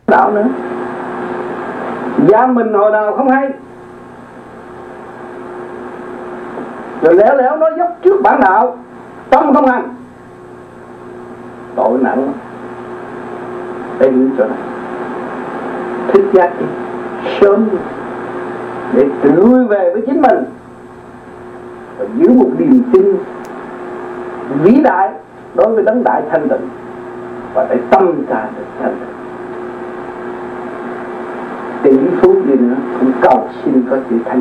đạo nữa. Giam mình hồi nào không hay, rồi lẻo lẻo nói dốc trước bản đạo, tâm không hành, tội nặng. Đây những chỗ này thích giác đi sớm đi, để tự lui về với chính mình và giữ một niềm tin vĩ đại đối với đấng đại thanh tịnh, và để tâm ta được thanh tịnh. Tỷ phú gì nữa cũng cầu xin có sự thanh